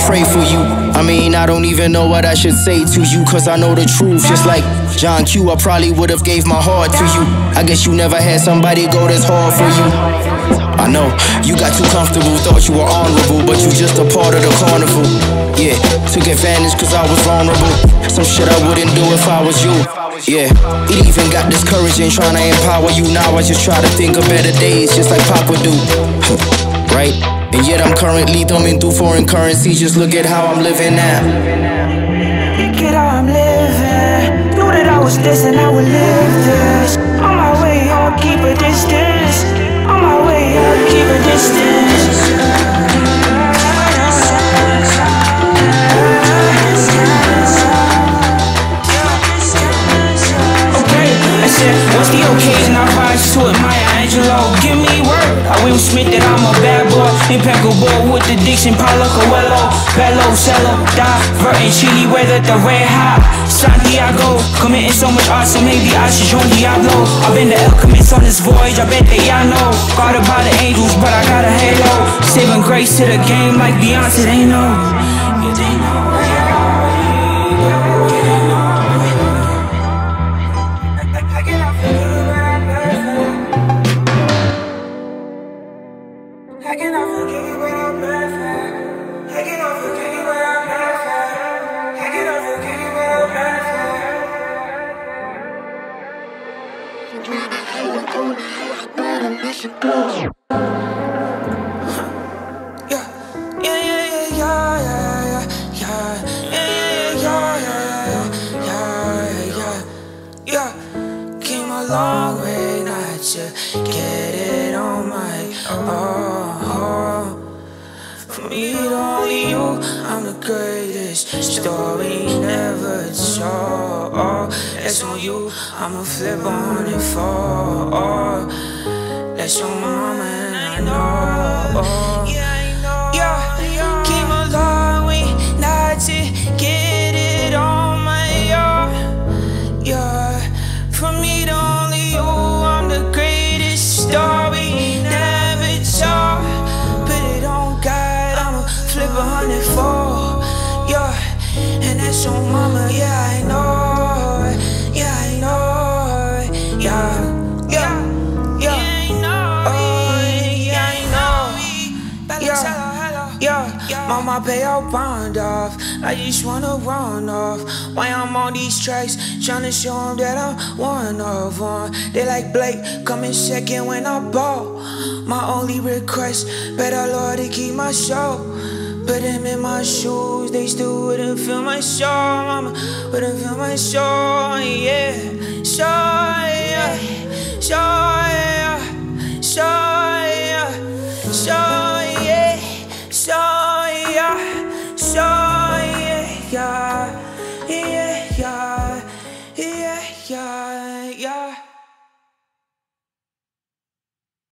pray for you. I mean, I don't even know what I should say to you, cause I know the truth. Just like John Q, I probably would've gave my heart to you. I guess you never had somebody go this hard for you. I know, you got too comfortable, thought you were honorable, but you just a part of the carnival. Yeah, took advantage cause I was vulnerable. Some shit I wouldn't do if I was you. Yeah, it even got discouraging trying to empower you. Now I just try to think of better days, just like Papa do. Right? And yet I'm currently thumbing through foreign currency. Just look at how I'm living now. Look at how I'm living. Knew that I was destined, I would live this. On my way, I'll keep a distance. On my way, I'll keep a distance. Okay, I said, what's the occasion? I rise to it, Maya Angelou. Give me word. I Will Smith that I'm a bad boy. Impeccable with the diction, Paulo Coelho. Bello, cello, diverting chili weather, the red hot. Santiago, committing so much art, so maybe I should join Diablo. I've been the alchemist on this voyage, I bet that y'all know. Guarded by the angels, but I got a halo. Saving grace to the game like Beyonce, they know. They know. I cannot forget you when I'm perfect. I cannot forget you when I'm perfect. I cannot forget you when I'm perfect. Yeah. Came a long way not to get it on my own. From me to only you, I'm the greatest story never told. That's on you, I'ma flip on it for. That's on my mama and I know. Yeah, came a long way not to get it on my own. Yeah, from me to only you, I'm the greatest story never told. Put it on God, I'ma flip 104. Yeah, and that's on mama, yeah, I know. Yeah, I know. Yeah. Mama pay your bond off. I just wanna run off. Why I'm on these tracks, tryna show them that I'm one of one. They like Blake, coming second when I ball. My only request, better Lord to keep my show. Put them in my shoes, they still wouldn't feel my show. Mama wouldn't feel my show, yeah. Show, yeah. Show, yeah. Show, yeah. Show, yeah. Show, yeah. Show, yeah. Yeah, yeah, yeah, yeah, yeah.